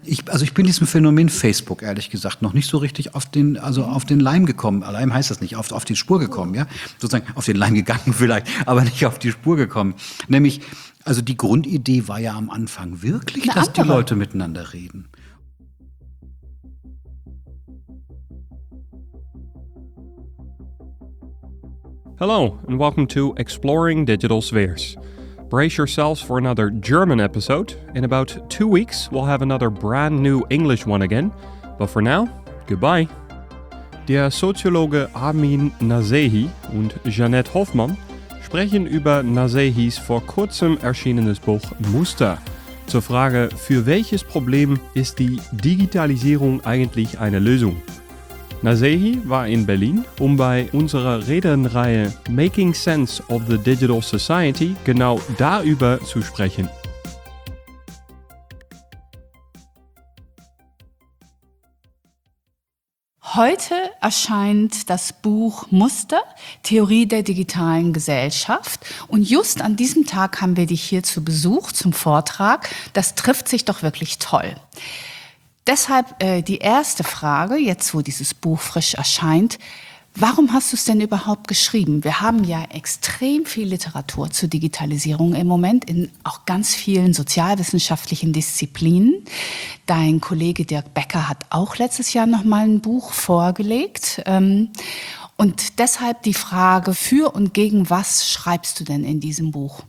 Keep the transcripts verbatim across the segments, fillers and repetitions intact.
ich, also ich bin diesem Phänomen Facebook, ehrlich gesagt, noch nicht so richtig auf den, also auf den Leim gekommen. Leim heißt das nicht, auf, auf die Spur gekommen, ja. Sozusagen auf den Leim gegangen vielleicht, aber nicht auf die Spur gekommen. Nämlich, also die Grundidee war ja am Anfang wirklich, Eine dass andere. die Leute miteinander reden. Hello, and welcome to Exploring Digital Spheres. Brace yourselves for another German episode. In about two weeks, we'll have another brand new English one again. But for now, goodbye. Der Soziologe Amin Nasehi und Jeanette Hoffmann sprechen über Nasehis vor kurzem erschienenes Buch Muster. Zur Frage, für welches Problem ist die Digitalisierung eigentlich eine Lösung? Nasehi war in Berlin, um bei unserer Redenreihe Making Sense of the Digital Society genau darüber zu sprechen. Heute erscheint das Buch Muster, Theorie der digitalen Gesellschaft. Und just an diesem Tag haben wir dich hier zu Besuch zum Vortrag. Das trifft sich doch wirklich toll. Deshalb äh, die erste Frage, jetzt wo dieses Buch frisch erscheint. Warum hast du es denn überhaupt geschrieben? Wir haben ja extrem viel Literatur zur Digitalisierung im Moment in auch ganz vielen sozialwissenschaftlichen Disziplinen. Dein Kollege Dirk Becker hat auch letztes Jahr noch mal ein Buch vorgelegt. Und deshalb die Frage, für und gegen was schreibst du denn in diesem Buch?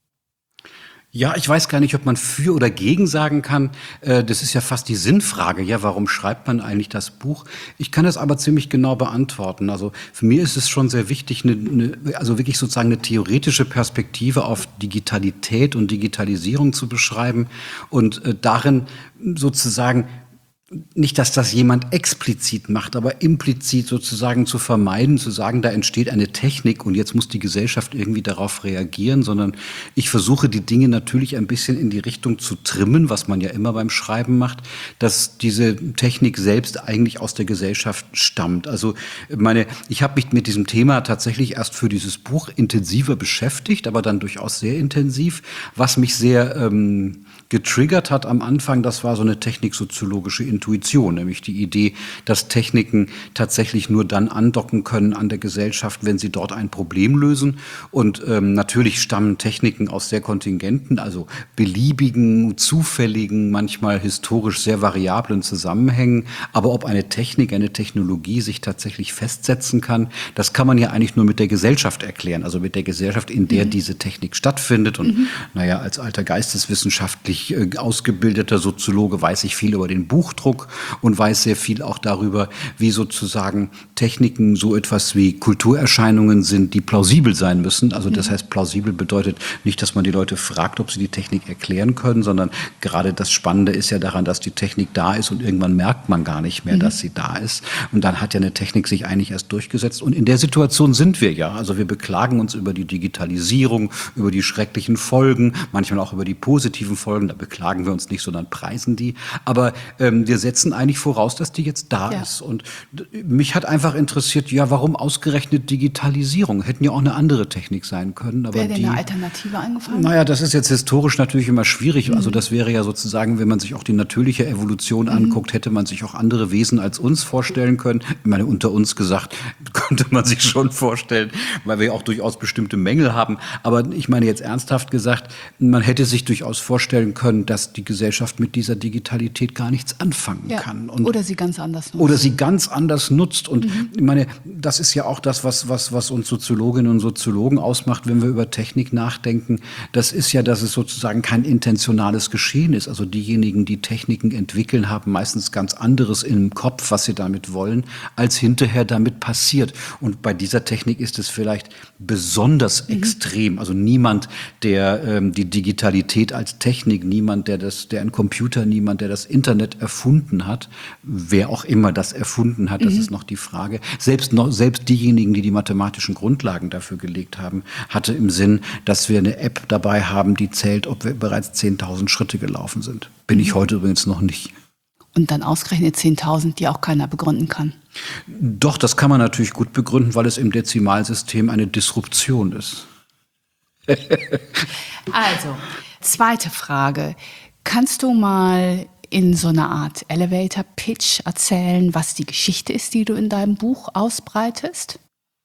Ja, ich weiß gar nicht, ob man für oder gegen sagen kann. Das ist ja fast die Sinnfrage. Ja, warum schreibt man eigentlich das Buch? Ich kann das aber ziemlich genau beantworten. Also für mich ist es schon sehr wichtig, eine, eine, also wirklich sozusagen eine theoretische Perspektive auf Digitalität und Digitalisierung zu beschreiben und darin sozusagen nicht, dass das jemand explizit macht, aber implizit sozusagen zu vermeiden, zu sagen, da entsteht eine Technik und jetzt muss die Gesellschaft irgendwie darauf reagieren, sondern ich versuche die Dinge natürlich ein bisschen in die Richtung zu trimmen, was man ja immer beim Schreiben macht, dass diese Technik selbst eigentlich aus der Gesellschaft stammt. Also meine, ich habe mich mit diesem Thema tatsächlich erst für dieses Buch intensiver beschäftigt, aber dann durchaus sehr intensiv, was mich sehr ähm, getriggert hat am Anfang, das war so eine techniksoziologische Intuition, nämlich die Idee, dass Techniken tatsächlich nur dann andocken können an der Gesellschaft, wenn sie dort ein Problem lösen. Und ähm, natürlich stammen Techniken aus sehr kontingenten, also beliebigen, zufälligen, manchmal historisch sehr variablen Zusammenhängen. Aber ob eine Technik, eine Technologie sich tatsächlich festsetzen kann, das kann man ja eigentlich nur mit der Gesellschaft erklären, also mit der Gesellschaft, in der mhm. diese Technik stattfindet. Und mhm. naja, als alter geisteswissenschaftlich äh, ausgebildeter Soziologe weiß ich viel über den Buchdruck und weiß sehr viel auch darüber, wie sozusagen Techniken so etwas wie Kulturerscheinungen sind, die plausibel sein müssen. Also das heißt, plausibel bedeutet nicht, dass man die Leute fragt, ob sie die Technik erklären können, sondern gerade das Spannende ist ja daran, dass die Technik da ist und irgendwann merkt man gar nicht mehr, mhm. dass sie da ist. Und dann hat ja eine Technik sich eigentlich erst durchgesetzt. Und in der Situation sind wir ja. Also wir beklagen uns über die Digitalisierung, über die schrecklichen Folgen, manchmal auch über die positiven Folgen. Da beklagen wir uns nicht, sondern preisen die. Aber ähm, wir setzen eigentlich voraus, dass die jetzt da ja. ist. Und mich hat einfach interessiert, ja, warum ausgerechnet Digitalisierung? Hätten ja auch eine andere Technik sein können. Aber wäre denn die, eine Alternative eingefallen? Naja, das ist jetzt historisch natürlich immer schwierig. Mhm. Also das wäre ja sozusagen, wenn man sich auch die natürliche Evolution mhm. anguckt, hätte man sich auch andere Wesen als uns vorstellen können. Ich meine, unter uns gesagt, könnte man sich schon vorstellen, weil wir auch durchaus bestimmte Mängel haben. Aber ich meine jetzt ernsthaft gesagt, man hätte sich durchaus vorstellen können, dass die Gesellschaft mit dieser Digitalität gar nichts anfangen ja. kann. Und oder sie ganz anders nutzt. Oder sie ganz anders nutzt. Und mhm. ich meine, das ist ja auch das, was, was, was uns Soziologinnen und Soziologen ausmacht, wenn wir über Technik nachdenken. Das ist ja, dass es sozusagen kein intentionales Geschehen ist. Also diejenigen, die Techniken entwickeln, haben meistens ganz anderes im Kopf, was sie damit wollen, als hinterher damit passiert. Und bei dieser Technik ist es vielleicht besonders mhm. extrem. Also niemand, der ähm, die Digitalität als Technik, niemand, der das, der ein Computer, niemand, der das Internet erfunden hat, wer auch immer das erfunden hat, das mhm. ist noch die Frage. Selbst noch, selbst diejenigen, die die mathematischen Grundlagen dafür gelegt haben, hatte im Sinn, dass wir eine App dabei haben, die zählt, ob wir bereits zehntausend Schritte gelaufen sind. Bin mhm. ich heute übrigens noch nicht. Und dann ausgerechnet zehntausend, die auch keiner begründen kann. Doch, das kann man natürlich gut begründen, weil es im Dezimalsystem eine Disruption ist. Also, zweite Frage. Kannst du mal in so einer Art Elevator-Pitch erzählen, was die Geschichte ist, die du in deinem Buch ausbreitest?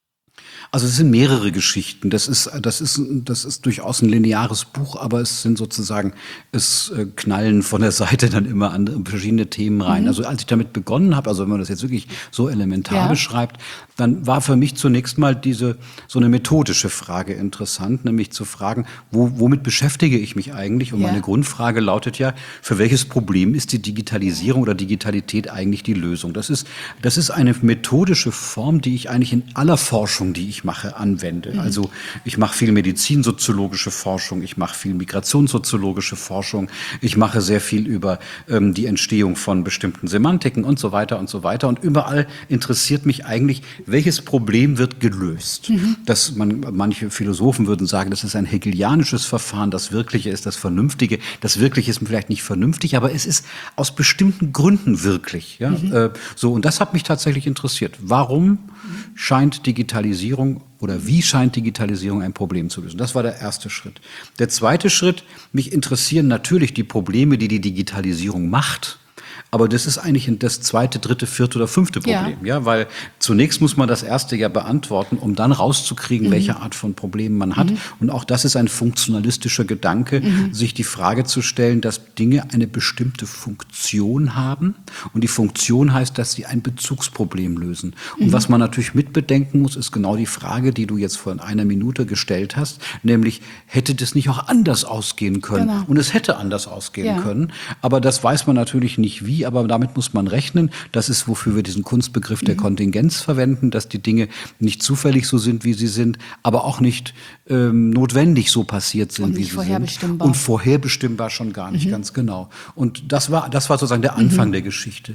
Also es sind mehrere Geschichten. Das ist, das ist, das ist durchaus ein lineares Buch, aber es sind sozusagen, es äh, knallen von der Seite dann immer andere, verschiedene Themen rein. Mhm. Also als ich damit begonnen habe, also wenn man das jetzt wirklich so elementar ja. beschreibt, dann war für mich zunächst mal diese, so eine methodische Frage interessant, nämlich zu fragen, wo, womit beschäftige ich mich eigentlich? Und ja. meine Grundfrage lautet ja, für welches Problem ist die Digitalisierung oder Digitalität eigentlich die Lösung? Das ist, das ist eine methodische Form, die ich eigentlich in aller Forschung, die ich mache, anwende. Mhm. Also ich mache viel medizinsoziologische Forschung, ich mache viel migrationssoziologische Forschung, ich mache sehr viel über ähm, die Entstehung von bestimmten Semantiken und so weiter und so weiter. Und überall interessiert mich eigentlich, welches Problem wird gelöst. Mhm. Das man, manche Philosophen würden sagen, das ist ein hegelianisches Verfahren, das Wirkliche ist das Vernünftige. Das Wirkliche ist vielleicht nicht vernünftig, aber es ist aus bestimmten Gründen wirklich. Ja? Mhm. Äh, so, und das hat mich tatsächlich interessiert. Warum scheint Digitalisierung oder wie scheint Digitalisierung ein Problem zu lösen? Das war der erste Schritt. Der zweite Schritt, mich interessieren natürlich die Probleme, die die Digitalisierung macht. Aber das ist eigentlich das zweite, dritte, vierte oder fünfte Problem, ja, ja weil zunächst muss man das erste ja beantworten, um dann rauszukriegen, mhm. welche Art von Problemen man hat. Mhm. Und auch das ist ein funktionalistischer Gedanke, mhm. sich die Frage zu stellen, dass Dinge eine bestimmte Funktion haben. Und die Funktion heißt, dass sie ein Bezugsproblem lösen. Und mhm. was man natürlich mitbedenken muss, ist genau die Frage, die du jetzt vor einer Minute gestellt hast, nämlich, hätte das nicht auch anders ausgehen können? Genau. Und es hätte anders ausgehen ja. können. Aber das weiß man natürlich nicht wie. Aber damit muss man rechnen. Das ist, wofür wir diesen Kunstbegriff der Kontingenz verwenden, dass die Dinge nicht zufällig so sind, wie sie sind, aber auch nicht ähm, notwendig so passiert sind, und wie sie vorherbestimmbar. sind. Und vorherbestimmbar schon gar nicht, mhm. ganz genau. Und das war, das war sozusagen der Anfang mhm. der Geschichte.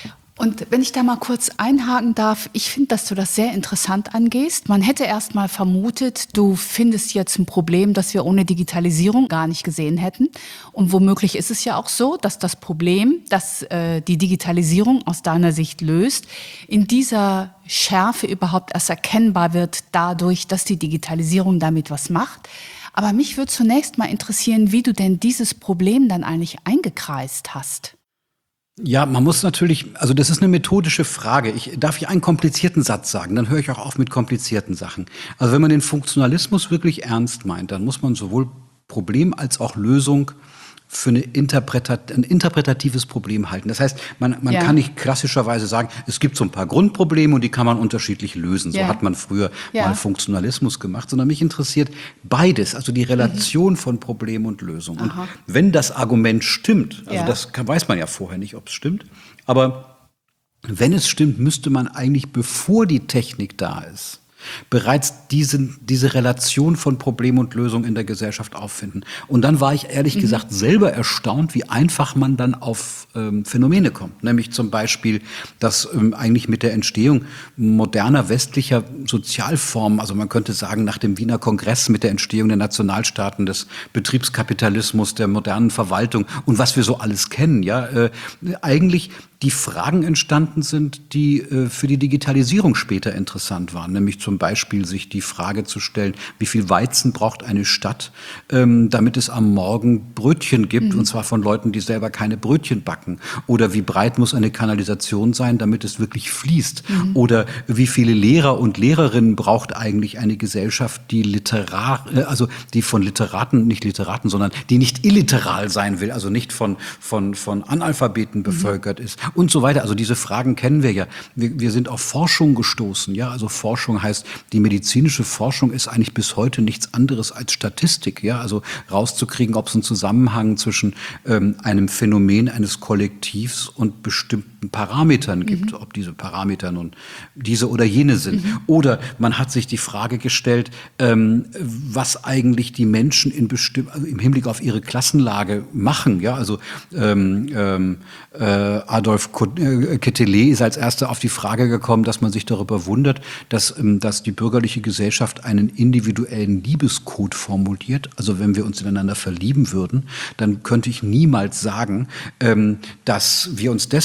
Und wenn ich da mal kurz einhaken darf, ich finde, dass du das sehr interessant angehst. Man hätte erst mal vermutet, du findest jetzt ein Problem, das wir ohne Digitalisierung gar nicht gesehen hätten. Und womöglich ist es ja auch so, dass das Problem, das äh, die Digitalisierung aus deiner Sicht löst, in dieser Schärfe überhaupt erst erkennbar wird dadurch, dass die Digitalisierung damit was macht. Aber mich würde zunächst mal interessieren, wie du denn dieses Problem dann eigentlich eingekreist hast. Ja, man muss natürlich, also das ist eine methodische Frage. Ich darf hier einen komplizierten Satz sagen, dann höre ich auch auf mit komplizierten Sachen. Also wenn man den Funktionalismus wirklich ernst meint, dann muss man sowohl Problem als auch Lösung für eine Interpretat- ein interpretatives Problem halten. Das heißt, man, man ja. kann nicht klassischerweise sagen, es gibt so ein paar Grundprobleme und die kann man unterschiedlich lösen. So ja. hat man früher ja. mal Funktionalismus gemacht. Sondern mich interessiert beides, also die Relation mhm. von Problem und Lösung. Aha. Und wenn das Argument stimmt, also ja. das kann, weiß man ja vorher nicht, ob es stimmt, aber wenn es stimmt, müsste man eigentlich, bevor die Technik da ist, bereits diesen, diese Relation von Problem und Lösung in der Gesellschaft auffinden. Und dann war ich ehrlich mhm. gesagt selber erstaunt, wie einfach man dann auf ähm, Phänomene kommt. Nämlich zum Beispiel, dass ähm, eigentlich mit der Entstehung moderner westlicher Sozialformen, also man könnte sagen nach dem Wiener Kongress mit der Entstehung der Nationalstaaten, des Betriebskapitalismus, der modernen Verwaltung und was wir so alles kennen, ja, äh, eigentlich die Fragen entstanden sind, die äh, für die Digitalisierung später interessant waren. Nämlich zum Beispiel sich die Frage zu stellen, wie viel Weizen braucht eine Stadt, ähm, damit es am Morgen Brötchen gibt, mhm. und zwar von Leuten, die selber keine Brötchen backen. Oder wie breit muss eine Kanalisation sein, damit es wirklich fließt. Mhm. Oder wie viele Lehrer und Lehrerinnen braucht eigentlich eine Gesellschaft, die literar, äh, also die von Literaten, nicht Literaten, sondern die nicht illiteral sein will, also nicht von, von, von Analphabeten bevölkert mhm. ist. Und so weiter. Also diese Fragen kennen wir ja. Wir, wir sind auf Forschung gestoßen. Ja, also Forschung heißt, die medizinische Forschung ist eigentlich bis heute nichts anderes als Statistik. Ja, also rauszukriegen, ob es einen Zusammenhang zwischen ähm, einem Phänomen eines Kollektivs und bestimmten Parametern gibt. Mhm. Ob diese Parameter nun diese oder jene sind. Mhm. Oder man hat sich die Frage gestellt, ähm, was eigentlich die Menschen in bestimm- also im Hinblick auf ihre Klassenlage machen. Ja, also ähm, ähm, äh, Adolf Quetelet ist als erster auf die Frage gekommen, dass man sich darüber wundert, dass, dass die bürgerliche Gesellschaft einen individuellen Liebescode formuliert. Also wenn wir uns ineinander verlieben würden, dann könnte ich niemals sagen, dass wir uns deshalb ineinander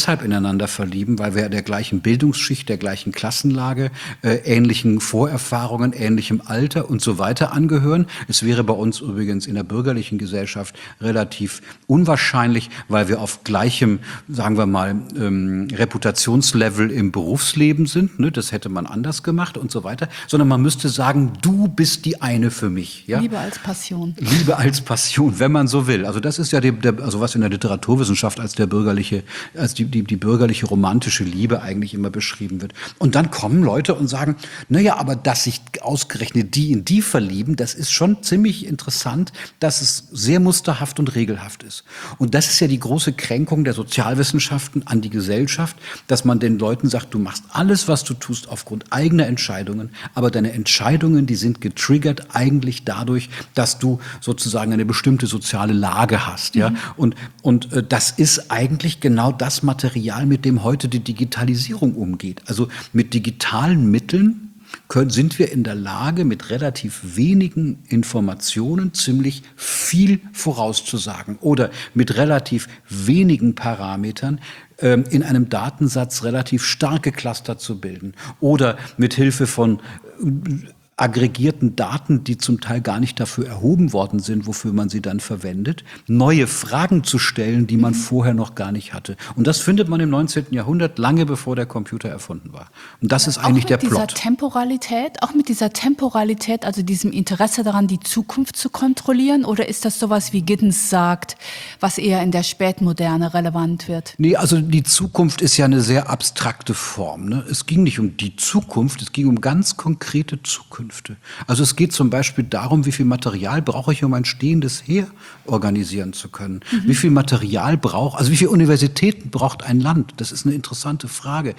ineinander verlieben, weil wir der gleichen Bildungsschicht, der gleichen Klassenlage, äh, ähnlichen Vorerfahrungen, ähnlichem Alter und so weiter angehören. Es wäre bei uns übrigens in der bürgerlichen Gesellschaft relativ unwahrscheinlich, weil wir auf gleichem, sagen wir mal, ähm, Reputationslevel im Berufsleben sind. Ne? Das hätte man anders gemacht und so weiter. Sondern man müsste sagen, du bist die eine für mich. Ja? Liebe als Passion. Liebe als Passion, wenn man so will. Also das ist ja die, der, also was in der Literaturwissenschaft als der bürgerliche, als die, die, die bürgerliche romantische Liebe eigentlich immer beschrieben wird. Und dann kommen Leute und sagen, naja, aber dass sich ausgerechnet die in die verlieben, das ist schon ziemlich interessant, dass es sehr musterhaft und regelhaft ist. Und das ist ja die große Kränkung der Sozialwissenschaften an die Gesellschaft, dass man den Leuten sagt, du machst alles, was du tust, aufgrund eigener Entscheidungen, aber deine Entscheidungen, die sind getriggert eigentlich dadurch, dass du sozusagen eine bestimmte soziale Lage hast, ja. Mhm. Und, und äh, das ist eigentlich genau das Material, mit dem heute die Digitalisierung umgeht. Also mit digitalen Mitteln können, sind wir in der Lage, mit relativ wenigen Informationen ziemlich viel vorauszusagen oder mit relativ wenigen Parametern ähm, in einem Datensatz relativ starke Cluster zu bilden oder mit Hilfe von äh, aggregierten Daten, die zum Teil gar nicht dafür erhoben worden sind, wofür man sie dann verwendet, neue Fragen zu stellen, die man vorher noch gar nicht hatte. Und das findet man im neunzehnten Jahrhundert, lange bevor der Computer erfunden war. Und das ist eigentlich der Plot. Auch mit dieser Temporalität, auch mit dieser Temporalität, also diesem Interesse daran, die Zukunft zu kontrollieren, oder ist das sowas, wie Giddens sagt, was eher in der Spätmoderne relevant wird? Nee, also die Zukunft ist ja eine sehr abstrakte Form. Ne? Es ging nicht um die Zukunft, es ging um ganz konkrete Zukunft. Also es geht zum Beispiel darum, wie viel Material brauche ich, um ein stehendes Heer organisieren zu können. Mhm. Wie viel Material braucht, also wie viele Universitäten braucht ein Land? Das ist eine interessante Frage.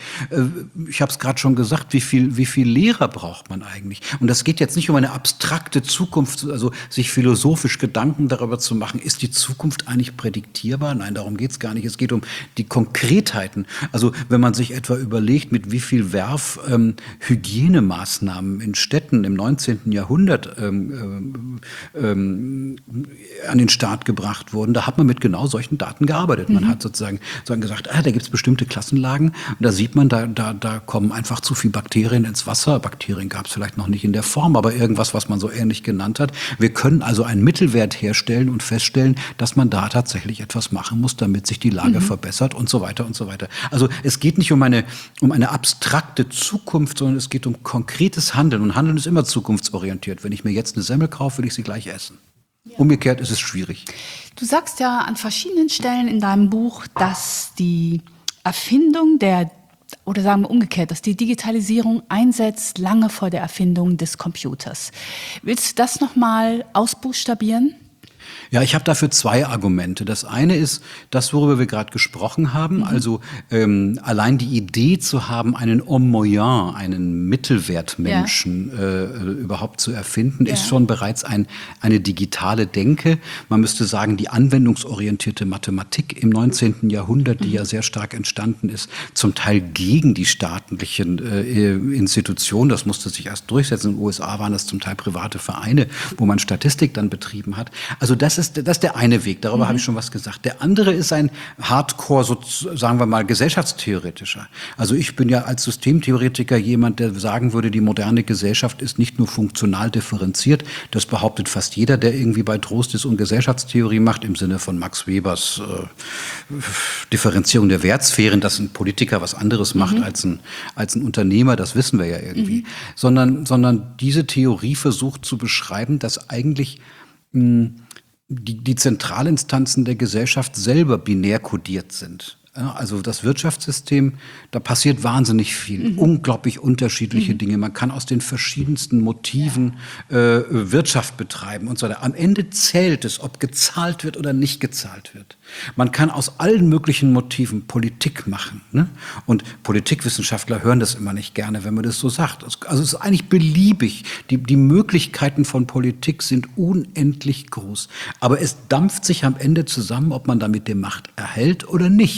Ich habe es gerade schon gesagt, wie viel, wie viel Lehrer braucht man eigentlich? Und das geht jetzt nicht um eine abstrakte Zukunft, also sich philosophisch Gedanken darüber zu machen, ist die Zukunft eigentlich prädiktierbar? Nein, darum geht es gar nicht. Es geht um die Konkretheiten. Also wenn man sich etwa überlegt, mit wie viel Werf ähm, Hygienemaßnahmen in Städten im neunzehnten Jahrhundert ähm, ähm, an den Start gebracht wurden, da hat man mit genau solchen Daten gearbeitet. Man mhm. hat sozusagen, sozusagen gesagt, ah, da gibt es bestimmte Klassenlagen und da sieht man, da, da, da kommen einfach zu viele Bakterien ins Wasser. Bakterien gab es vielleicht noch nicht in der Form, aber irgendwas, was man so ähnlich genannt hat. Wir können also einen Mittelwert herstellen und feststellen, dass man da tatsächlich etwas machen muss, damit sich die Lage mhm. verbessert und so weiter und so weiter. Also es geht nicht um eine, um eine abstrakte Zukunft, sondern es geht um konkretes Handeln. Und Handeln ist immer zukunftsorientiert. Wenn ich mir jetzt eine Semmel kaufe, will ich sie gleich essen. Ja. Umgekehrt ist es schwierig. Du sagst ja an verschiedenen Stellen in deinem Buch, dass die Erfindung der, oder sagen wir umgekehrt, dass die Digitalisierung einsetzt lange vor der Erfindung des Computers. Willst du das nochmal ausbuchstabieren? Ja, ich habe dafür zwei Argumente. Das eine ist das, worüber wir gerade gesprochen haben, mhm. also ähm, allein die Idee zu haben, einen Homme moyen, einen Mittelwertmenschen ja. äh, überhaupt zu erfinden, ja. ist schon bereits ein, eine digitale Denke. Man müsste sagen, die anwendungsorientierte Mathematik im neunzehnten Jahrhundert, die mhm. ja sehr stark entstanden ist, zum Teil gegen die staatlichen äh, Institutionen, das musste sich erst durchsetzen. In den U S A waren das zum Teil private Vereine, wo man Statistik dann betrieben hat. Also das ist, das ist der eine Weg, darüber mhm. habe ich schon was gesagt. Der andere ist ein Hardcore, so, sagen wir mal, gesellschaftstheoretischer. Also ich bin ja als Systemtheoretiker jemand, der sagen würde, die moderne Gesellschaft ist nicht nur funktional differenziert, das behauptet fast jeder, der irgendwie bei Trost ist und Gesellschaftstheorie macht, im Sinne von Max Webers äh, Differenzierung der Wertsphären, dass ein Politiker was anderes macht mhm. als, ein, als ein Unternehmer, das wissen wir ja irgendwie. Mhm. Sondern, sondern diese Theorie versucht zu beschreiben, dass eigentlich mh, Die, die Zentralinstanzen der Gesellschaft selber binär kodiert sind. Ja, also das Wirtschaftssystem, da passiert wahnsinnig viel, mhm. unglaublich unterschiedliche mhm. Dinge. Man kann aus den verschiedensten Motiven ja. äh, Wirtschaft betreiben und so weiter. Am Ende zählt es, ob gezahlt wird oder nicht gezahlt wird. Man kann aus allen möglichen Motiven Politik machen. Ne? Und Politikwissenschaftler hören das immer nicht gerne, wenn man das so sagt. Also es ist eigentlich beliebig. Die, die Möglichkeiten von Politik sind unendlich groß. Aber es dampft sich am Ende zusammen, ob man damit die Macht erhält oder nicht. Und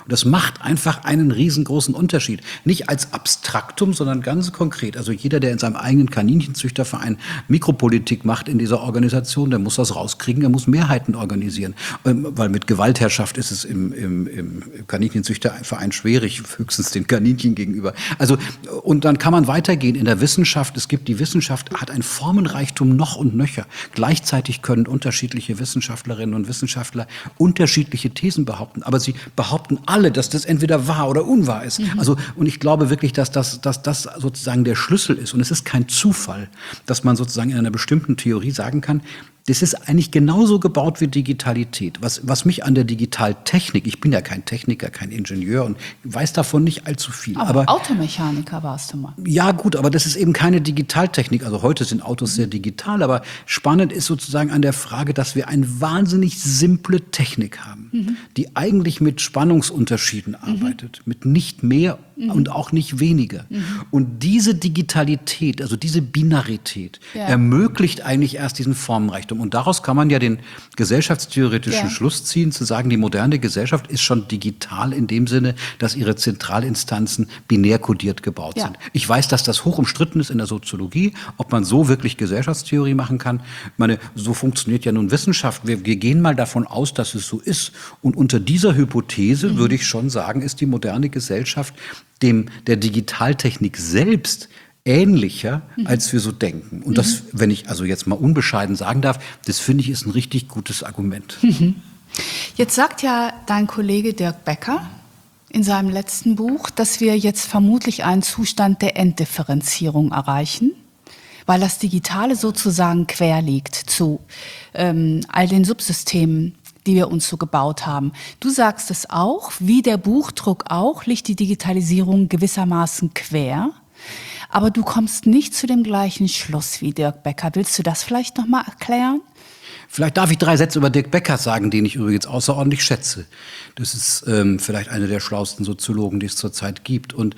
Und das macht einfach einen riesengroßen Unterschied. Nicht als Abstraktum, sondern ganz konkret. Also jeder, der in seinem eigenen Kaninchenzüchterverein Mikropolitik macht in dieser Organisation, der muss das rauskriegen, er muss Mehrheiten organisieren. Weil mit Gewaltherrschaft ist es im, im, im Kaninchenzüchterverein schwierig, höchstens den Kaninchen gegenüber. Also, und dann kann man weitergehen in der Wissenschaft. Es gibt die Wissenschaft, hat ein Formenreichtum noch und nöcher. Gleichzeitig können unterschiedliche Wissenschaftlerinnen und Wissenschaftler unterschiedliche Thesen behaupten. Aber sie behaupten alle, dass das entweder wahr oder unwahr ist. Mhm. Also, und ich glaube wirklich, dass das, dass das sozusagen der Schlüssel ist. Und es ist kein Zufall, dass man sozusagen in einer bestimmten Theorie sagen kann, das ist eigentlich genauso gebaut wie Digitalität. Was, was mich an der Digitaltechnik, ich bin ja kein Techniker, kein Ingenieur und weiß davon nicht allzu viel. Aber, aber Automechaniker warst du mal. Ja gut, aber das ist eben keine Digitaltechnik. Also heute sind Autos sehr digital, aber spannend ist sozusagen an der Frage, dass wir eine wahnsinnig simple Technik haben, mhm. die eigentlich mit Spannungsunterschieden arbeitet, mhm. mit nicht mehr mhm. und auch nicht weniger. Mhm. Und diese Digitalität, also diese Binarität, ja. ermöglicht eigentlich erst diesen Formenreichtum. Und daraus kann man ja den gesellschaftstheoretischen ja. Schluss ziehen, zu sagen, die moderne Gesellschaft ist schon digital in dem Sinne, dass ihre Zentralinstanzen binär kodiert gebaut ja. sind. Ich weiß, dass das hoch umstritten ist in der Soziologie, ob man so wirklich Gesellschaftstheorie machen kann. Ich meine, so funktioniert ja nun Wissenschaft. Wir, wir gehen mal davon aus, dass es so ist. Und unter dieser Hypothese mhm. würde ich schon sagen, ist die moderne Gesellschaft dem der Digitaltechnik selbst ähnlicher, mhm. als wir so denken. Und das, mhm. wenn ich also jetzt mal unbescheiden sagen darf, das finde ich ist ein richtig gutes Argument. Mhm. Jetzt sagt ja dein Kollege Dirk Becker in seinem letzten Buch, dass wir jetzt vermutlich einen Zustand der Enddifferenzierung erreichen, weil das Digitale sozusagen quer liegt zu ähm, all den Subsystemen, die wir uns so gebaut haben. Du sagst es auch, wie der Buchdruck auch, liegt die Digitalisierung gewissermaßen quer. Aber du kommst nicht zu dem gleichen Schluss wie Dirk Becker. Willst du das vielleicht noch mal erklären? Vielleicht darf ich drei Sätze über Dirk Becker sagen, den ich übrigens außerordentlich schätze. Das ist ähm, vielleicht einer der schlauesten Soziologen, die es zurzeit gibt. Und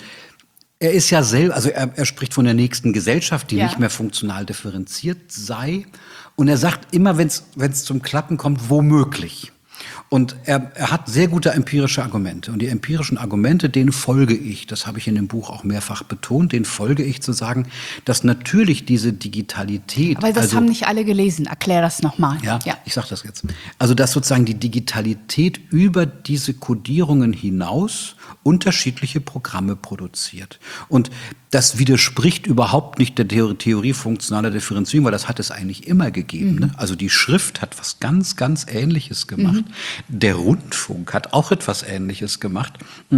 er ist ja selber, also er, er spricht von der nächsten Gesellschaft, die ja. nicht mehr funktional differenziert sei. Und er sagt immer, wenn es zum Klappen kommt, womöglich. Und er, er hat sehr gute empirische Argumente. Und die empirischen Argumente, denen folge ich. Das habe ich in dem Buch auch mehrfach betont. Denen folge ich zu sagen, dass natürlich diese Digitalität. Aber das also, haben nicht alle gelesen. Erklär das nochmal. Ja, ja, ich sage das jetzt. Also, dass sozusagen die Digitalität über diese Kodierungen hinaus unterschiedliche Programme produziert. Und das widerspricht überhaupt nicht der Theorie funktionaler Differenzierung, weil das hat es eigentlich immer gegeben. Mhm. Ne? Also die Schrift hat was ganz, ganz Ähnliches gemacht. Mhm. Der Rundfunk hat auch etwas Ähnliches gemacht.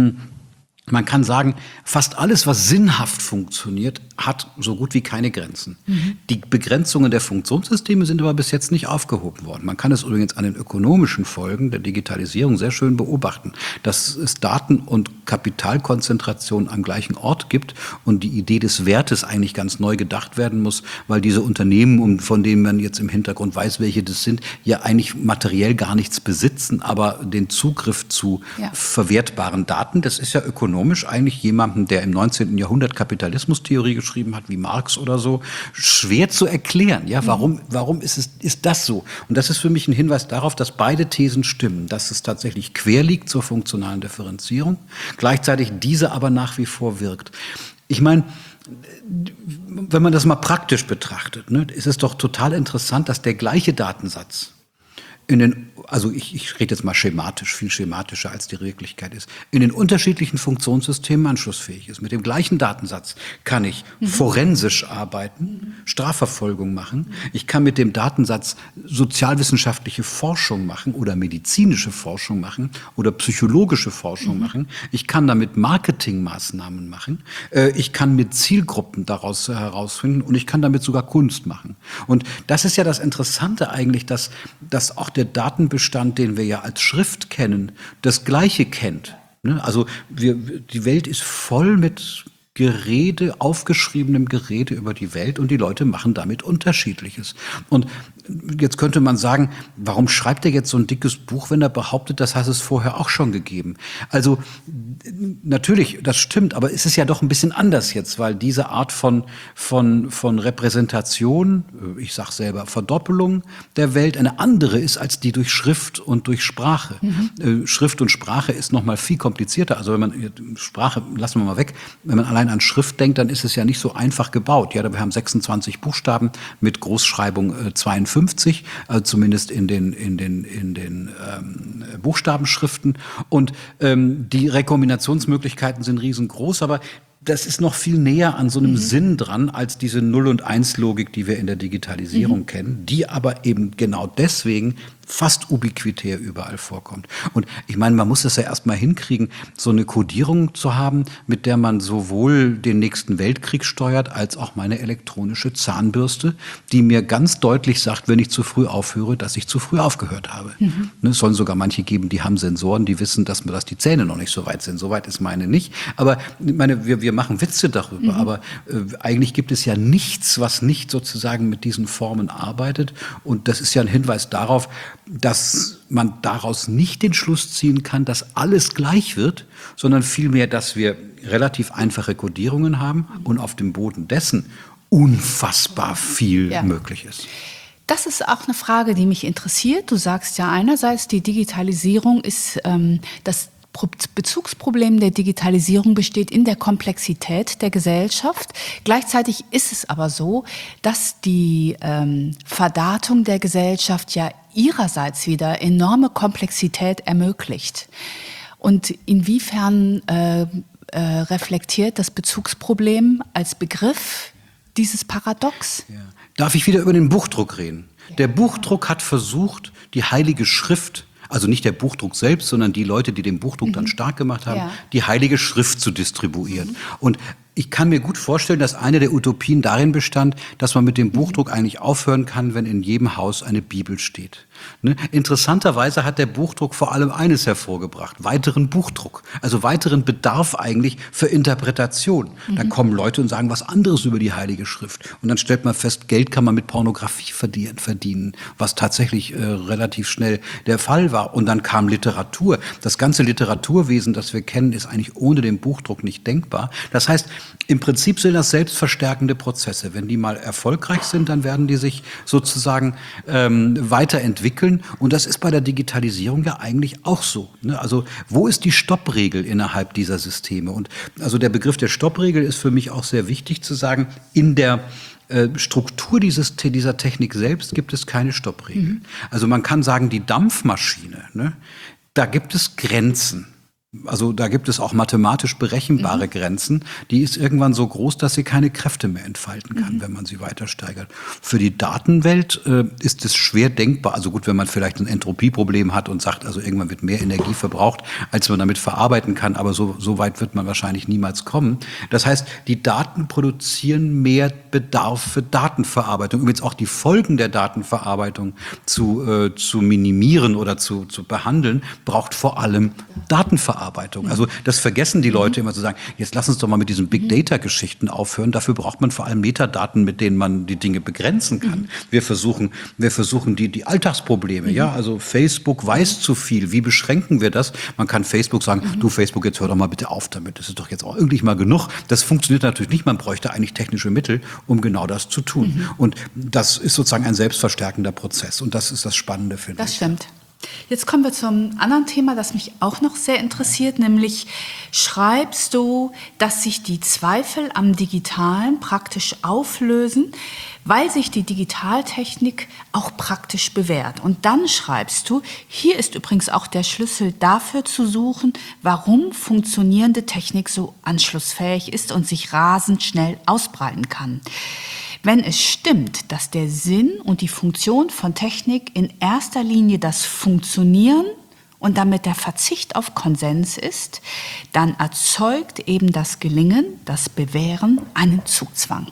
Man kann sagen, fast alles, was sinnhaft funktioniert, hat so gut wie keine Grenzen. Mhm. Die Begrenzungen der Funktionssysteme sind aber bis jetzt nicht aufgehoben worden. Man kann es übrigens an den ökonomischen Folgen der Digitalisierung sehr schön beobachten, dass es Daten- und Kapitalkonzentration am gleichen Ort gibt und die Idee des Wertes eigentlich ganz neu gedacht werden muss, weil diese Unternehmen, von denen man jetzt im Hintergrund weiß, welche das sind, ja eigentlich materiell gar nichts besitzen, aber den Zugriff zu ja. verwertbaren Daten, das ist ja ökonomisch. Eigentlich jemandem, der im neunzehnten Jahrhundert Kapitalismustheorie geschrieben hat, wie Marx oder so, schwer zu erklären. Ja, warum, warum ist es, ist das so? Und das ist für mich ein Hinweis darauf, dass beide Thesen stimmen, dass es tatsächlich quer liegt zur funktionalen Differenzierung, gleichzeitig diese aber nach wie vor wirkt. Ich meine, wenn man das mal praktisch betrachtet, ne, ist es doch total interessant, dass der gleiche Datensatz in den, also ich, ich rede jetzt mal schematisch, viel schematischer als die Wirklichkeit ist, in den unterschiedlichen Funktionssystemen anschlussfähig ist. Mit dem gleichen Datensatz kann ich mhm. forensisch arbeiten, mhm. Strafverfolgung machen. Ich kann mit dem Datensatz sozialwissenschaftliche Forschung machen oder medizinische Forschung machen oder psychologische Forschung mhm. machen. Ich kann damit Marketingmaßnahmen machen. Ich kann mit Zielgruppen daraus herausfinden und ich kann damit sogar Kunst machen. Und das ist ja das Interessante eigentlich, dass, dass auch der Datenbestand, den wir ja als Schrift kennen, das Gleiche kennt. Also wir, die Welt ist voll mit Gerede, aufgeschriebenem Gerede über die Welt und die Leute machen damit Unterschiedliches. Und jetzt könnte man sagen, warum schreibt er jetzt so ein dickes Buch, wenn er behauptet, das hat es vorher auch schon gegeben? Also natürlich, das stimmt, aber es ist ja doch ein bisschen anders jetzt, weil diese Art von, von, von Repräsentation, ich sag selber Verdoppelung der Welt, eine andere ist als die durch Schrift und durch Sprache. Mhm. Schrift und Sprache ist noch mal viel komplizierter. Also wenn man, Sprache lassen wir mal weg, wenn man allein an Schrift denkt, dann ist es ja nicht so einfach gebaut. Ja, wir haben sechsundzwanzig Buchstaben mit Großschreibung äh, zweiundfünfzig, also zumindest in den, in den, in den ähm, Buchstabenschriften. Und ähm, die Rekombinationsmöglichkeiten sind riesengroß, aber das ist noch viel näher an so einem mhm. Sinn dran als diese Null- und Eins-Logik, die wir in der Digitalisierung mhm. kennen, die aber eben genau deswegen fast ubiquitär überall vorkommt. Und ich meine, man muss das ja erstmal hinkriegen, so eine Kodierung zu haben, mit der man sowohl den nächsten Weltkrieg steuert, als auch meine elektronische Zahnbürste, die mir ganz deutlich sagt, wenn ich zu früh aufhöre, dass ich zu früh aufgehört habe. Mhm. Ne, es sollen sogar manche geben, die haben Sensoren, die wissen, dass, dass die Zähne noch nicht so weit sind. So weit ist meine nicht. Aber ich meine, wir, wir machen Witze darüber. Mhm. Aber äh, eigentlich gibt es ja nichts, was nicht sozusagen mit diesen Formen arbeitet. Und das ist ja ein Hinweis darauf, dass man daraus nicht den Schluss ziehen kann, dass alles gleich wird, sondern vielmehr, dass wir relativ einfache Kodierungen haben und auf dem Boden dessen unfassbar viel ja. möglich ist. Das ist auch eine Frage, die mich interessiert. Du sagst ja einerseits, die Digitalisierung ist ähm, das Bezugsproblem der Digitalisierung besteht in der Komplexität der Gesellschaft. Gleichzeitig ist es aber so, dass die ähm, Verdatung der Gesellschaft ja ihrerseits wieder enorme Komplexität ermöglicht. Und inwiefern äh, äh, reflektiert das Bezugsproblem als Begriff dieses Paradox? Ja. Darf ich wieder über den Buchdruck reden? Ja. Der Buchdruck hat versucht, die Heilige Schrift, also nicht der Buchdruck selbst, sondern die Leute, die den Buchdruck mhm. dann stark gemacht haben, ja. die Heilige Schrift zu distribuieren. Mhm. Und ich kann mir gut vorstellen, dass eine der Utopien darin bestand, dass man mit dem Buchdruck eigentlich aufhören kann, wenn in jedem Haus eine Bibel steht. Ne? Interessanterweise hat der Buchdruck vor allem eines hervorgebracht, weiteren Buchdruck, also weiteren Bedarf eigentlich für Interpretation. Mhm. Dann kommen Leute und sagen was anderes über die Heilige Schrift. Und dann stellt man fest, Geld kann man mit Pornografie verdienen, was tatsächlich äh, relativ schnell der Fall war. Und dann kam Literatur. Das ganze Literaturwesen, das wir kennen, ist eigentlich ohne den Buchdruck nicht denkbar. Das heißt, im Prinzip sind das selbstverstärkende Prozesse. Wenn die mal erfolgreich sind, dann werden die sich sozusagen ähm, weiterentwickeln. Und das ist bei der Digitalisierung ja eigentlich auch so. Ne? Also wo ist die Stoppregel innerhalb dieser Systeme? Und also der Begriff der Stoppregel ist für mich auch sehr wichtig zu sagen. In der äh, Struktur dieses, dieser Technik selbst gibt es keine Stoppregel. Mhm. Also man kann sagen, die Dampfmaschine, ne, da gibt es Grenzen. Also da gibt es auch mathematisch berechenbare mhm. Grenzen. Die ist irgendwann so groß, dass sie keine Kräfte mehr entfalten kann, mhm. wenn man sie weiter steigert. Für die Datenwelt äh, ist es schwer denkbar. Also gut, wenn man vielleicht ein Entropieproblem hat und sagt, also irgendwann wird mehr Energie verbraucht, als man damit verarbeiten kann. Aber so, so weit wird man wahrscheinlich niemals kommen. Das heißt, die Daten produzieren mehr Bedarf für Datenverarbeitung. Übrigens auch die Folgen der Datenverarbeitung zu, äh, zu minimieren oder zu, zu behandeln, braucht vor allem Datenverarbeitung. Also das vergessen die Leute immer zu sagen, jetzt lass uns doch mal mit diesen Big-Data-Geschichten aufhören. Dafür braucht man vor allem Metadaten, mit denen man die Dinge begrenzen kann. Mhm. Wir versuchen, wir versuchen die, die Alltagsprobleme. Mhm. Ja, also Facebook weiß zu viel. Wie beschränken wir das? Man kann Facebook sagen, mhm. du Facebook, jetzt hör doch mal bitte auf damit. Das ist doch jetzt auch irgendwie mal genug. Das funktioniert natürlich nicht. Man bräuchte eigentlich technische Mittel, um genau das zu tun. Mhm. Und das ist sozusagen ein selbstverstärkender Prozess. Und das ist das Spannende, finde ich. Das stimmt. Jetzt kommen wir zum anderen Thema, das mich auch noch sehr interessiert, nämlich schreibst du, dass sich die Zweifel am Digitalen praktisch auflösen, weil sich die Digitaltechnik auch praktisch bewährt. Und dann schreibst du, hier ist übrigens auch der Schlüssel dafür zu suchen, warum funktionierende Technik so anschlussfähig ist und sich rasend schnell ausbreiten kann. Wenn es stimmt, dass der Sinn und die Funktion von Technik in erster Linie das Funktionieren und damit der Verzicht auf Konsens ist, dann erzeugt eben das Gelingen, das Bewähren, einen Zugzwang.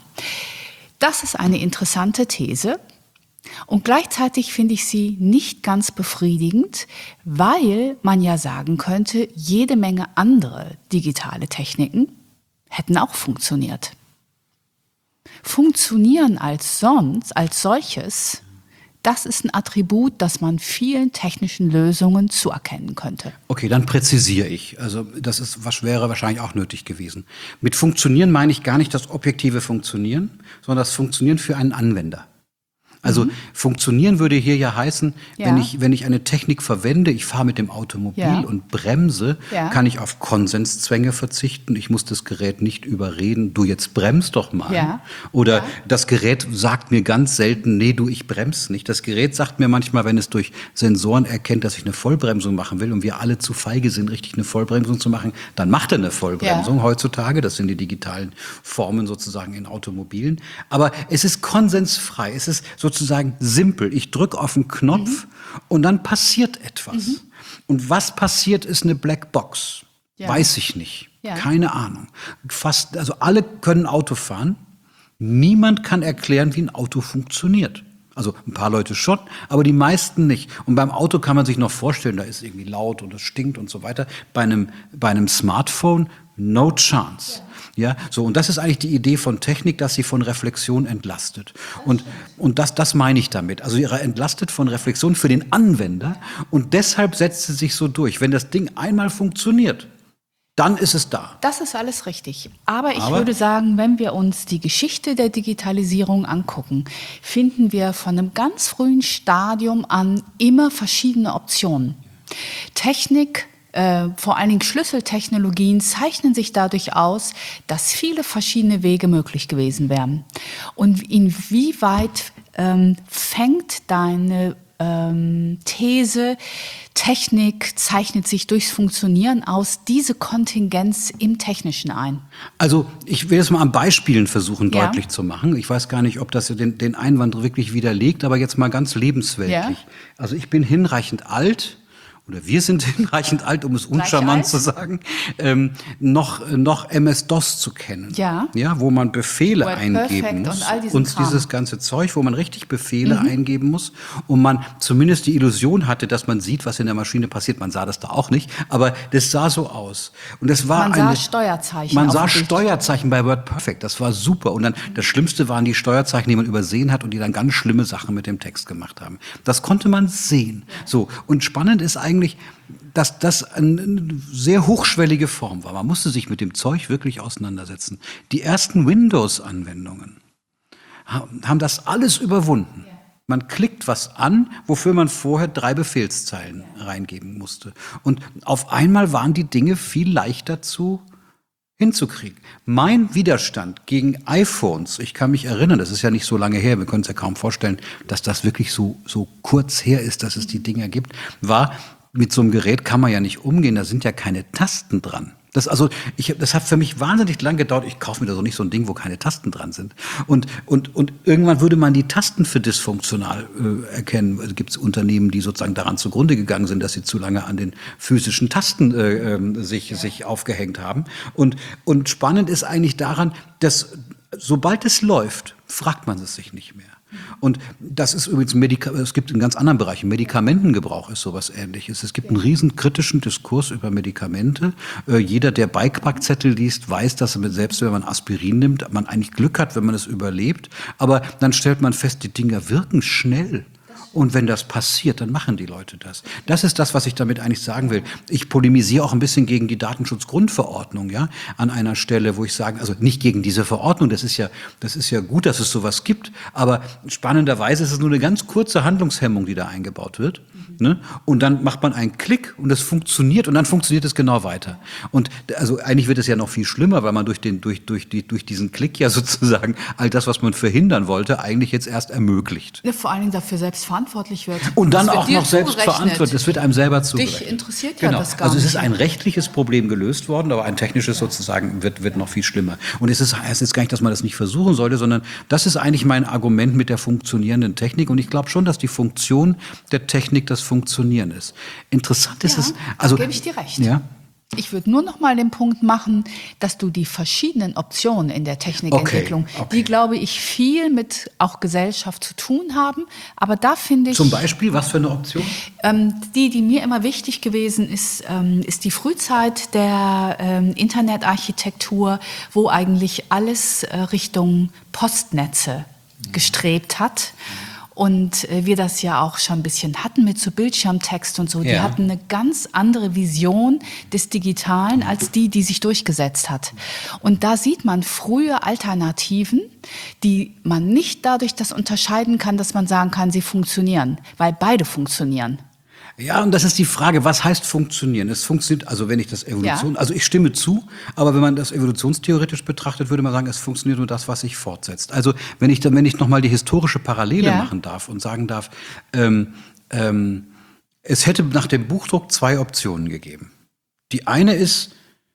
Das ist eine interessante These und gleichzeitig finde ich sie nicht ganz befriedigend, weil man ja sagen könnte, jede Menge andere digitale Techniken hätten auch funktioniert. Funktionieren als sonst, als solches, Das ist ein Attribut, das man vielen technischen Lösungen zuerkennen könnte. Okay, dann präzisiere ich. Also das ist, was wäre wahrscheinlich auch nötig gewesen. Mit Funktionieren meine ich gar nicht das objektive Funktionieren, sondern das Funktionieren für einen Anwender. Also mhm. funktionieren würde hier ja heißen, ja. wenn ich wenn ich eine Technik verwende, ich fahre mit dem Automobil ja. und bremse, ja. kann ich auf Konsenszwänge verzichten. Ich muss das Gerät nicht überreden, du jetzt bremst doch mal. Ja. Oder ja. das Gerät sagt mir ganz selten, nee, du, ich bremse nicht. Das Gerät sagt mir manchmal, wenn es durch Sensoren erkennt, dass ich eine Vollbremsung machen will und wir alle zu feige sind, richtig eine Vollbremsung zu machen, dann macht er eine Vollbremsung ja. heutzutage. Das sind die digitalen Formen sozusagen in Automobilen. Aber es ist konsensfrei. Es ist so sozusagen simpel. Ich drücke auf den Knopf mhm. und dann passiert etwas. Mhm. Und was passiert, ist eine Blackbox. Ja. Weiß ich nicht. Ja. Keine Ahnung. Fast, also alle können Auto fahren. Niemand kann erklären, wie ein Auto funktioniert. Also ein paar Leute schon, aber die meisten nicht. Und beim Auto kann man sich noch vorstellen, da ist irgendwie laut und es stinkt und so weiter. Bei einem, bei einem Smartphone, no chance. Ja. Ja, so, und das ist eigentlich die Idee von Technik, dass sie von Reflexion entlastet. Und, und das, das meine ich damit. Also ihre entlastet von Reflexion für den Anwender und deshalb setzt sie sich so durch. Wenn das Ding einmal funktioniert, dann ist es da. Das ist alles richtig. Aber ich Aber? würde sagen, wenn wir uns die Geschichte der Digitalisierung angucken, finden wir von einem ganz frühen Stadium an immer verschiedene Optionen. Technik, Äh, vor allen Dingen Schlüsseltechnologien zeichnen sich dadurch aus, dass viele verschiedene Wege möglich gewesen wären. Und inwieweit ähm, fängt deine ähm, These, Technik zeichnet sich durchs Funktionieren aus, diese Kontingenz im Technischen ein? Also ich will es mal an Beispielen versuchen ja. deutlich zu machen. Ich weiß gar nicht, ob das den, den Einwand wirklich widerlegt, aber jetzt mal ganz lebensweltlich. Ja. Also ich bin hinreichend alt, oder wir sind hinreichend alt, um es uncharmant zu sagen, ähm, noch, noch M S-DOS zu kennen. Ja. Ja, wo man Befehle Word eingeben muss. Und, und dieses ganze Zeug, wo man richtig Befehle mhm. eingeben muss. Und man zumindest die Illusion hatte, dass man sieht, was in der Maschine passiert. Man sah das da auch nicht, aber das sah so aus. Und das war man sah eine, Steuerzeichen. Man sah Steuerzeichen bei WordPerfect. Das war super. Und dann das Schlimmste waren die Steuerzeichen, die man übersehen hat und die dann ganz schlimme Sachen mit dem Text gemacht haben. Das konnte man sehen. So. Und spannend ist eigentlich, dass das eine sehr hochschwellige Form war. Man musste sich mit dem Zeug wirklich auseinandersetzen. Die ersten Windows-Anwendungen haben das alles überwunden. Man klickt was an, wofür man vorher drei Befehlszeilen reingeben musste. Und auf einmal waren die Dinge viel leichter zu hinzukriegen. Mein Widerstand gegen iPhones, ich kann mich erinnern, das ist ja nicht so lange her, wir können uns ja kaum vorstellen, dass das wirklich so, so kurz her ist, dass es die Dinger gibt, war, mit so einem Gerät kann man ja nicht umgehen, da sind ja keine Tasten dran. Das, also, ich, das hat für mich wahnsinnig lang gedauert. Ich kaufe mir da so nicht so ein Ding, wo keine Tasten dran sind. Und, und, und irgendwann würde man die Tasten für dysfunktional äh, erkennen. Also gibt es Unternehmen, die sozusagen daran zugrunde gegangen sind, dass sie zu lange an den physischen Tasten äh, äh, sich, ja. sich aufgehängt haben. Und, und spannend ist eigentlich daran, dass sobald es läuft, fragt man es sich nicht mehr. Und das ist übrigens, Medika- es gibt in ganz anderen Bereichen, Medikamentengebrauch ist sowas Ähnliches. Es gibt einen riesen kritischen Diskurs über Medikamente. Äh, jeder, der Beipackzettel liest, weiß, dass man, selbst wenn man Aspirin nimmt, man eigentlich Glück hat, wenn man es überlebt. Aber dann stellt man fest, die Dinger wirken schnell. Und wenn das passiert, dann machen die Leute das. Das ist das, was ich damit eigentlich sagen will. Ich polemisiere auch ein bisschen gegen die Datenschutzgrundverordnung, ja, an einer Stelle, wo ich sage, also nicht gegen diese Verordnung, das ist ja, das ist ja gut, dass es sowas gibt, aber spannenderweise ist es nur eine ganz kurze Handlungshemmung, die da eingebaut wird, mhm. ne? Und dann macht man einen Klick und es funktioniert und dann funktioniert es genau weiter. Und also eigentlich wird es ja noch viel schlimmer, weil man durch den, durch, durch die, durch diesen Klick ja sozusagen all das, was man verhindern wollte, eigentlich jetzt erst ermöglicht. Ja, vor allen Dingen dafür selbst verantwortlich wird. Und dann auch noch selbst verantwortet. Es wird einem selber zugerechnet. Dich interessiert ja genau. das gar nicht. Also es ist nicht. ein rechtliches Problem gelöst worden, aber ein technisches sozusagen wird, wird noch viel schlimmer. Und es ist, es ist gar nicht, dass man das nicht versuchen sollte, sondern das ist eigentlich mein Argument mit der funktionierenden Technik. Und ich glaube schon, dass die Funktion der Technik das Funktionieren ist. Interessant ist ja, es. Also, da gebe ich dir recht. Ja. Ich würde nur noch mal den Punkt machen, dass du die verschiedenen Optionen in der Technikentwicklung, okay, okay. die, glaube ich, viel mit auch Gesellschaft zu tun haben. Aber da finde ich... Zum Beispiel, was für eine Option? Ähm, die, die mir immer wichtig gewesen ist, ähm, ist die Frühzeit der ähm, Internetarchitektur, wo eigentlich alles äh, Richtung Postnetze gestrebt hat. und äh, wir das ja auch schon ein bisschen hatten mit so Bildschirmtext und so, die Ja. hatten eine ganz andere Vision des Digitalen als die, die sich durchgesetzt hat. Und da sieht man frühe Alternativen, die man nicht dadurch das unterscheiden kann, dass man sagen kann, sie funktionieren, weil beide funktionieren. Ja, und das ist die Frage, was heißt funktionieren? Es funktioniert, also wenn ich das Evolution, Ja. also ich stimme zu, aber wenn man das evolutionstheoretisch betrachtet, würde man sagen, es funktioniert nur das, was sich fortsetzt. Also wenn ich dann, wenn ich nochmal die historische Parallele Ja. machen darf und sagen darf, ähm, ähm, es hätte nach dem Buchdruck zwei Optionen gegeben. Die eine ist,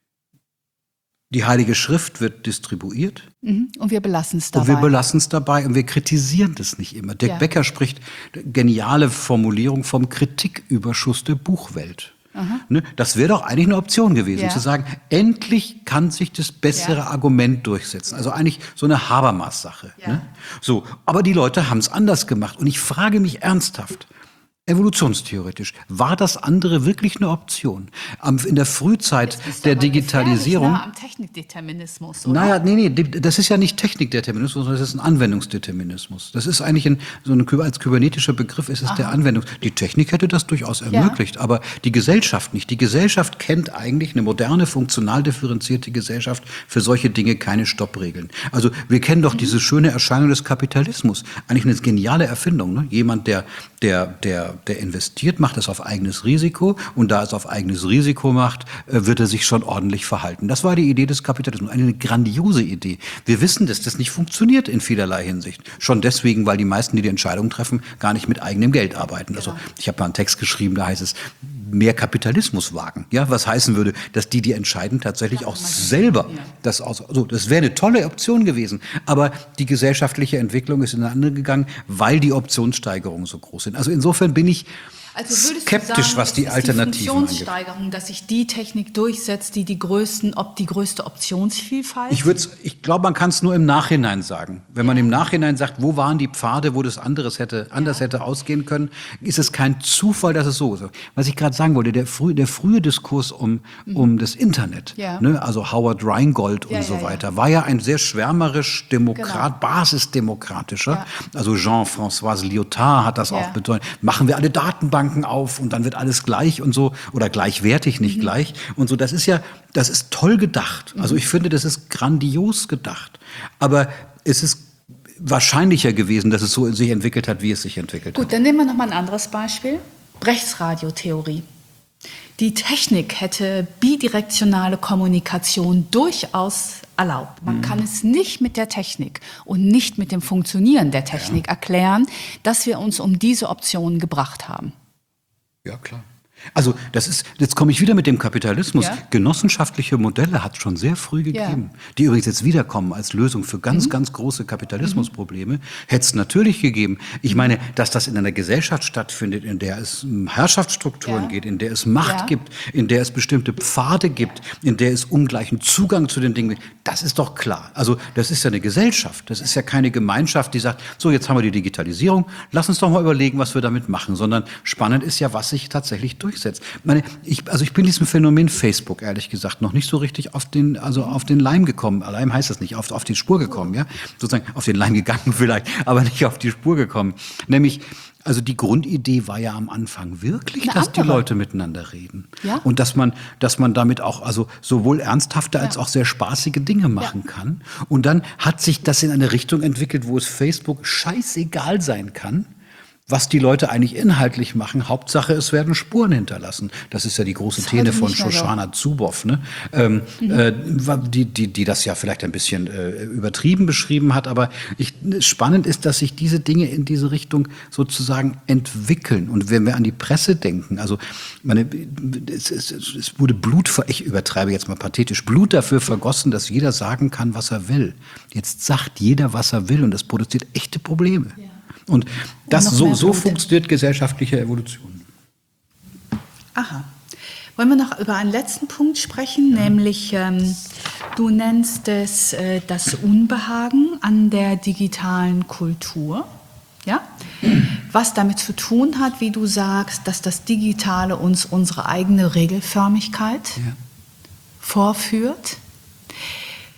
die Heilige Schrift wird distribuiert. Mhm. Und wir belassen es dabei. Und wir belassen es dabei und wir kritisieren das nicht immer. Dirk Ja. Becker spricht, geniale Formulierung, vom Kritiküberschuss der Buchwelt. Ne, das wäre doch eigentlich eine Option gewesen, Ja. zu sagen, endlich kann sich das bessere Ja. Argument durchsetzen. Also eigentlich so eine Habermas-Sache. Ja. Ne? So, aber die Leute haben es anders gemacht. Und ich frage mich ernsthaft, evolutionstheoretisch, war das andere wirklich eine Option? Am, in der Frühzeit Das ist der aber Digitalisierung... gefährlich nah am Technikdeterminismus, oder? Naja, nee, nee, das ist ja nicht Technikdeterminismus, sondern das ist ein Anwendungsdeterminismus. Das ist eigentlich ein, so ein, als kybernetischer Begriff ist es der Anwendungs. Die Technik hätte das durchaus ermöglicht, aber die Gesellschaft nicht. Die Gesellschaft kennt eigentlich, eine moderne, funktional differenzierte Gesellschaft, für solche Dinge keine Stoppregeln. Also wir kennen doch diese schöne Erscheinung des Kapitalismus. Eigentlich eine geniale Erfindung. Ne? Jemand, der, der, der, der investiert, macht das auf eigenes Risiko und da es auf eigenes Risiko macht, äh, wird er sich schon ordentlich verhalten. Das war die Idee des Kapitalismus. Eine grandiose Idee. Wir wissen, dass das nicht funktioniert in vielerlei Hinsicht. Schon deswegen, weil die meisten, die die Entscheidung treffen, gar nicht mit eigenem Geld arbeiten. Also ich habe mal einen Text geschrieben, da heißt es, mehr Kapitalismus wagen. Ja, was heißen würde, dass die, die entscheiden, tatsächlich auch selber das aus. Also das wäre eine tolle Option gewesen. Aber die gesellschaftliche Entwicklung ist in eine andere gegangen, weil die Optionssteigerungen so groß sind. Also insofern bin ich Also würdest skeptisch, du sagen, was die es ist Alternativen die angeht. Funktionssteigerung, dass sich die Technik durchsetzt, die die größten, ob die größte Optionsvielfalt? Ich würde, ich glaube, man kann es nur im Nachhinein sagen. Wenn man im Nachhinein sagt, wo waren die Pfade, wo das anderes hätte, anders hätte ausgehen können, ist es kein Zufall, dass es so ist. Was ich gerade sagen wollte, der, früh, der frühe Diskurs um, um das Internet, Ja. ne, also Howard Rheingold und Ja, so ja, ja. weiter, war ja ein sehr schwärmerisch, demokrat, Genau. basisdemokratischer. Ja. Also Jean-François Lyotard hat das Ja. auch betont. Machen wir alle Datenbanken auf und dann wird alles gleich und so oder gleichwertig, nicht gleich und so. Das ist ja, das ist toll gedacht. Also ich finde, das ist grandios gedacht. Aber es ist wahrscheinlicher gewesen, dass es so sich entwickelt hat, wie es sich entwickelt hat. Gut, dann nehmen wir noch mal ein anderes Beispiel. Brechts Radiotheorie. Die Technik hätte bidirektionale Kommunikation durchaus erlaubt. Man kann es nicht mit der Technik und nicht mit dem Funktionieren der Technik erklären, dass wir uns um diese Optionen gebracht haben. Ja, klar. Also das ist, jetzt komme ich wieder mit dem Kapitalismus. Ja. Genossenschaftliche Modelle hat es schon sehr früh gegeben, Ja. die übrigens jetzt wiederkommen als Lösung für ganz, ganz große Kapitalismusprobleme. Hätte es natürlich gegeben. Ich meine, dass das in einer Gesellschaft stattfindet, in der es um Herrschaftsstrukturen Ja. geht, in der es Macht Ja. gibt, in der es bestimmte Pfade gibt, in der es ungleichen Zugang zu den Dingen gibt, das ist doch klar. Also das ist ja eine Gesellschaft, das ist ja keine Gemeinschaft, die sagt, so jetzt haben wir die Digitalisierung, lass uns doch mal überlegen, was wir damit machen, sondern spannend ist ja, was sich tatsächlich durchsetzt. Meine, ich, also ich bin diesem Phänomen Facebook, ehrlich gesagt, noch nicht so richtig auf den, also auf den Leim gekommen. Leim heißt das nicht, auf, auf die Spur gekommen, ja? Sozusagen auf den Leim gegangen vielleicht, aber nicht auf die Spur gekommen. Nämlich, also die Grundidee war ja am Anfang wirklich, Eine dass die andere. Leute miteinander reden. Ja. Und dass man, dass man damit auch, also sowohl ernsthafte als Ja. auch sehr spaßige Dinge machen kann. Und dann hat sich das in eine Richtung entwickelt, wo es Facebook scheißegal sein kann, was die Leute eigentlich inhaltlich machen. Hauptsache, es werden Spuren hinterlassen. Das ist ja die große Das ist These heute von nicht mehr so. Shoshana Zuboff, ne? ähm, äh, die, die, die das ja vielleicht ein bisschen äh, übertrieben beschrieben hat. Aber ich, spannend ist, dass sich diese Dinge in diese Richtung sozusagen entwickeln. Und wenn wir an die Presse denken, also meine, es, es, es wurde Blut, ver- ich übertreibe jetzt mal pathetisch, Blut dafür vergossen, dass jeder sagen kann, was er will. Jetzt sagt jeder, was er will und das produziert echte Probleme. Ja. Und das noch so, mehr so Blut. funktioniert gesellschaftliche Evolution. Aha. Wollen wir noch über einen letzten Punkt sprechen, nämlich ähm, du nennst es äh, das Unbehagen an der digitalen Kultur, ja? Was damit zu tun hat, wie du sagst, dass das Digitale uns unsere eigene Regelförmigkeit Ja. vorführt.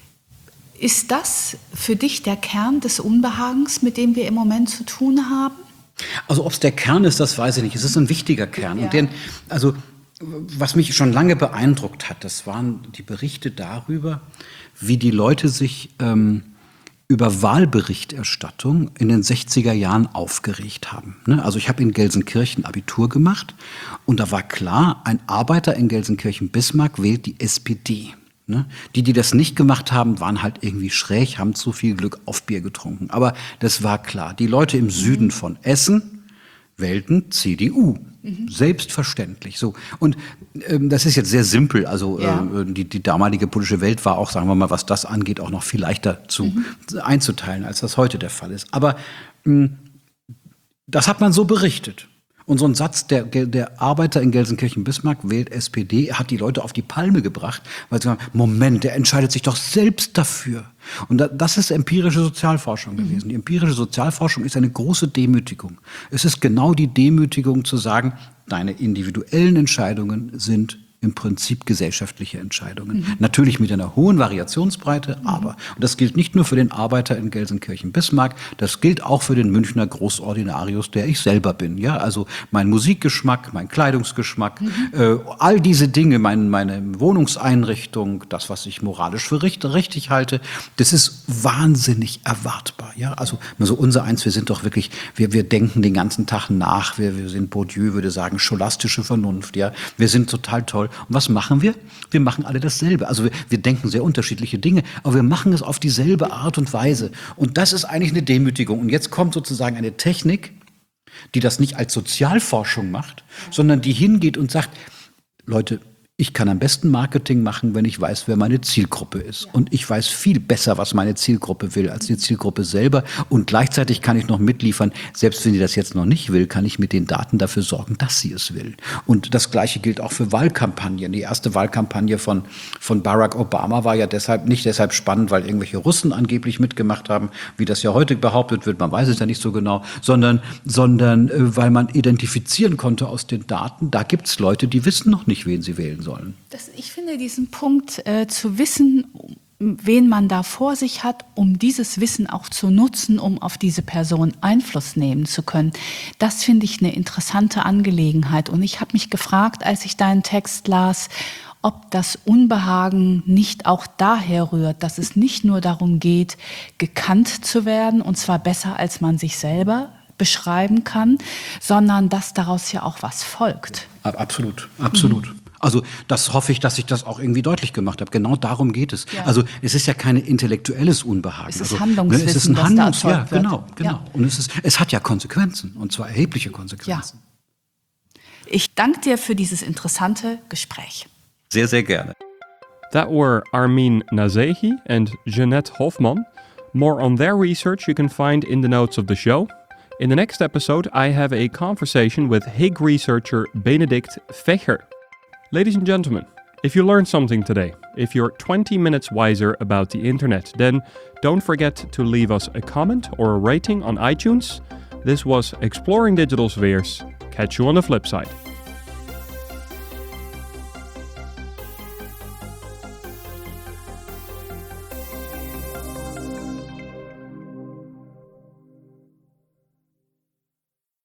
Ist das für dich der Kern des Unbehagens, mit dem wir im Moment zu tun haben? Also ob es der Kern ist, das weiß ich nicht. Es ist ein wichtiger Kern. Ja. Und den, also was mich schon lange beeindruckt hat, das waren die Berichte darüber, wie die Leute sich ähm, über Wahlberichterstattung in den sechziger Jahren aufgeregt haben. Ne? Also ich habe in Gelsenkirchen Abitur gemacht und da war klar, ein Arbeiter in Gelsenkirchen-Bismarck wählt die S P D. Ne? Die, die das nicht gemacht haben, waren halt irgendwie schräg, haben zu viel Glück auf Bier getrunken. Aber das war klar. Die Leute im Süden von Essen wählten C D U. Mhm. Selbstverständlich. So. Und ähm, das ist jetzt sehr simpel. Also Ja. äh, die, die damalige politische Welt war auch, sagen wir mal, was das angeht, auch noch viel leichter zu, mhm. einzuteilen, als das heute der Fall ist. Aber mh, das hat man so berichtet. Und so ein Satz, der, der Arbeiter in Gelsenkirchen-Bismarck wählt S P D, hat die Leute auf die Palme gebracht, weil sie sagen, Moment, der entscheidet sich doch selbst dafür. Und das ist empirische Sozialforschung gewesen. Die empirische Sozialforschung ist eine große Demütigung. Es ist genau die Demütigung zu sagen, deine individuellen Entscheidungen sind im Prinzip gesellschaftliche Entscheidungen. Mhm. Natürlich mit einer hohen Variationsbreite, mhm. aber, und das gilt nicht nur für den Arbeiter in Gelsenkirchen-Bismarck, das gilt auch für den Münchner Großordinarius, der ich selber bin. Ja, also mein Musikgeschmack, mein Kleidungsgeschmack, mhm. äh, all diese Dinge, mein, meine Wohnungseinrichtung, das, was ich moralisch für richtig, richtig halte, das ist wahnsinnig erwartbar. Ja, also so unser eins, wir sind doch wirklich, wir, wir denken den ganzen Tag nach, wir, wir sind, Bourdieu würde sagen, scholastische Vernunft. Ja, wir sind total toll. Und was machen wir? Wir machen alle dasselbe. Also wir, wir denken sehr unterschiedliche Dinge, aber wir machen es auf dieselbe Art und Weise. Und das ist eigentlich eine Demütigung. Und jetzt kommt sozusagen eine Technik, die das nicht als Sozialforschung macht, sondern die hingeht und sagt, Leute, ich kann am besten Marketing machen, wenn ich weiß, wer meine Zielgruppe ist. Ja. Und ich weiß viel besser, was meine Zielgruppe will, als die Zielgruppe selber. Und gleichzeitig kann ich noch mitliefern, selbst wenn sie das jetzt noch nicht will, kann ich mit den Daten dafür sorgen, dass sie es will. Und das Gleiche gilt auch für Wahlkampagnen. Die erste Wahlkampagne von, von Barack Obama war ja deshalb nicht deshalb spannend, weil irgendwelche Russen angeblich mitgemacht haben, wie das ja heute behauptet wird, man weiß es ja nicht so genau, sondern, sondern äh, weil man identifizieren konnte aus den Daten, da gibt es Leute, die wissen noch nicht, wen sie wählen sollen. Das, ich finde diesen Punkt äh, zu wissen, wen man da vor sich hat, um dieses Wissen auch zu nutzen, um auf diese Person Einfluss nehmen zu können, das finde ich eine interessante Angelegenheit. Und ich habe mich gefragt, als ich deinen Text las, ob das Unbehagen nicht auch daher rührt, dass es nicht nur darum geht, gekannt zu werden, und zwar besser, als man sich selber beschreiben kann, sondern dass daraus ja auch was folgt. Absolut, absolut. Mhm. Also das hoffe ich, dass ich das auch irgendwie deutlich gemacht habe. Genau darum geht es. Ja. Also es ist ja kein intellektuelles Unbehagen. Es ist also, Handlungswissen, ne, es ist ein was Handlungs, da ja, erzeugt wird. genau, genau. Ja. Und es ist, es hat ja Konsequenzen, und zwar erhebliche Konsequenzen. Ja. Ich danke dir für dieses interessante Gespräch. Sehr, sehr gerne. That were Armin Nazehi and Jeanette Hofmann. More on their research you can find in the notes of the show. In the next episode, I have a conversation with Higg researcher Benedict Vecher. Ladies and gentlemen, if you learned something today, if you're twenty minutes wiser about the internet, then don't forget to leave us a comment or a rating on iTunes. This was Exploring Digital Spheres. Catch you on the flip side.